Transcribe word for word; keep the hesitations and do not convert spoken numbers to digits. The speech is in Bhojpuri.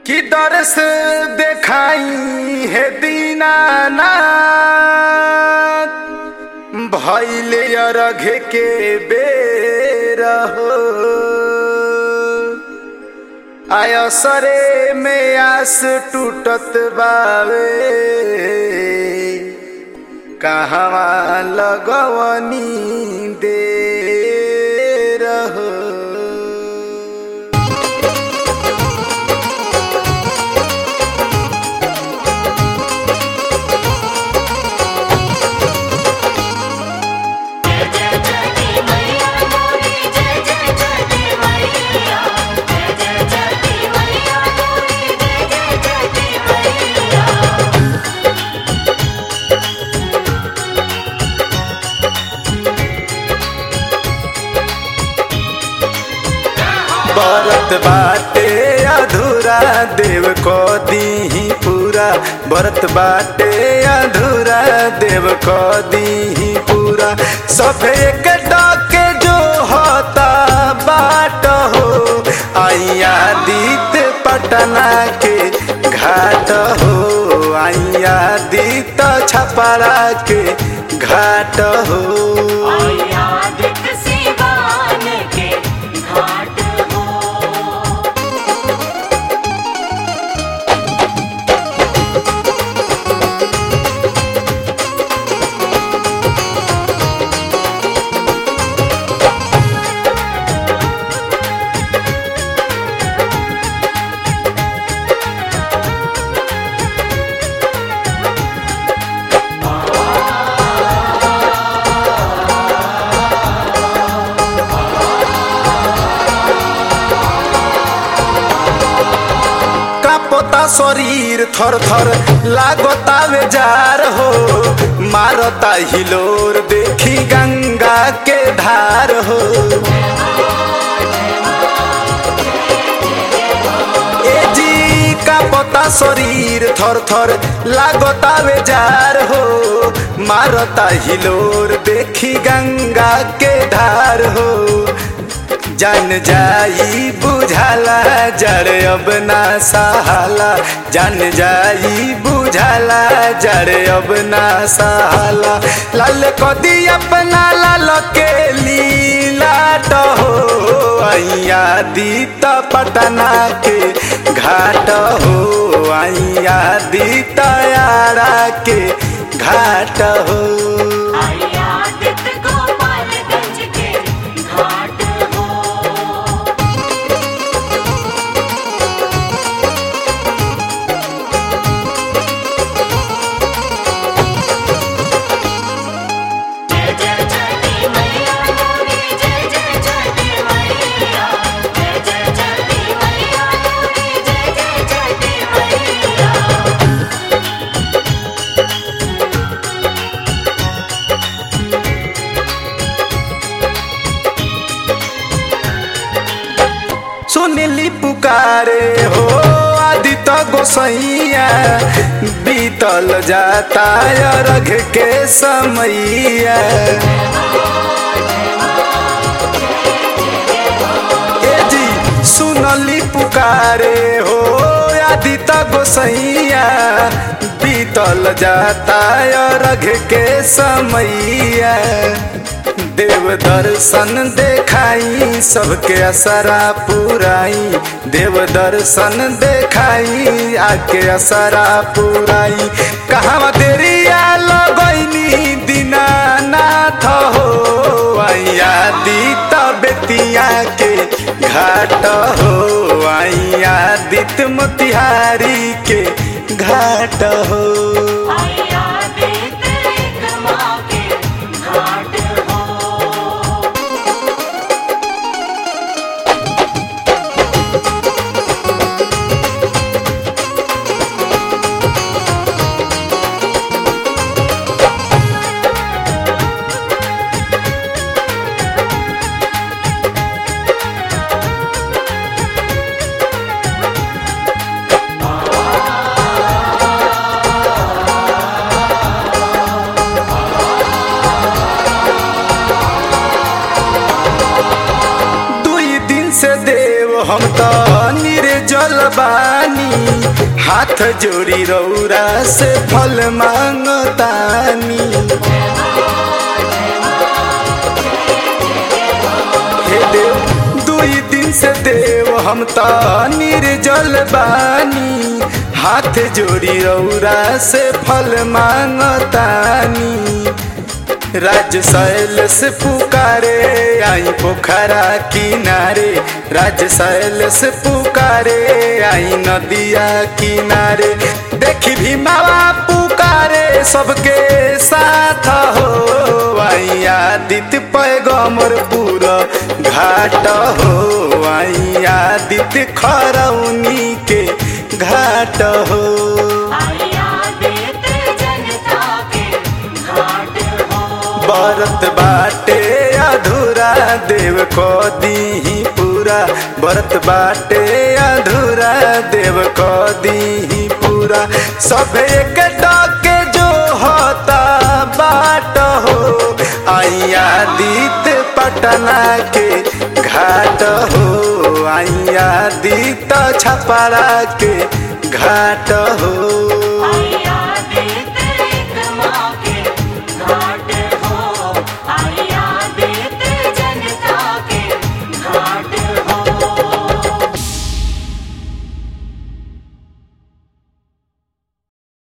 कि दरस देखाई है दीनानाथ भइले अरघ के बेर हो आयसरे में आस टूटत बावे कहवा लगवनी देर हो। बरत बाटे अधूरा देव को दीही पूरा बरत बाटे अधूरा देव को दीही पूरा सब एक डाके जो होता बाट हो आइया दीत पटना के घाट हो आइया दीत छपरा के घाट हो आइया दीत सिवान के घाट शरीर थर थर लागता बेजार हो मारता हिलोर देखी गंगा के धार हो ए जी का पता शरीर थर थर लागता बेजार हो मारता हिलोर देखी गंगा के धार हो जान जाई बुझाला जड़ अब ना सहाला जान जाई बुझाला जड़ अब ना सहाला लाल कदी अपना लाल के लीलाट हो आइया दीत पटना के घाट हो आइया दीत यारा के घाट हो आइया दीत गोपालगंज के घाट सुनिली पुकारे हो आदित्य गोसैया बीतल जाता अरघ के समैया ए जी सुनली पुकारे हो आदित्य गोसैया बीतल जाता अरघ के समैया देव दर्शन देखाई सबके असरा पुराई देव दर्शन देखाई आके असरा पुराई कहाँ देरिया लगैनी दीनानाथ हो आइया दीत बेतिया के घाट हो आइया दीत मोतिहारी के घाट हो आइया दीत एकमा के घाट से देव देव हम तो निर्जल बानी, हाथ जोड़ी रौरा से फल मांगतानी। हे देव दुई दिन से देव हम तो निर्जल बानी, हाथ जोड़ी रौरा से फल मांगतानी। राज शैल से पुकारे आई पोखरा किनारे, राज शैल से पुकारे आई नदिया किनारे। देखी भी मावा पुकारे सबके साथ हो, आई आदित्य पैगम्बर पूरा घाट हो, आई आदित्य खरौनी के घाट हो। बरत बाटे अधूरा देव को दीही पूरा, बरत बाटे अधूरा देव को दीही पूरा। सब एक डाके जो होता बाट हो, आई आदित्य पटना के घाट हो, आई आदित्य छपरा के घाट हो।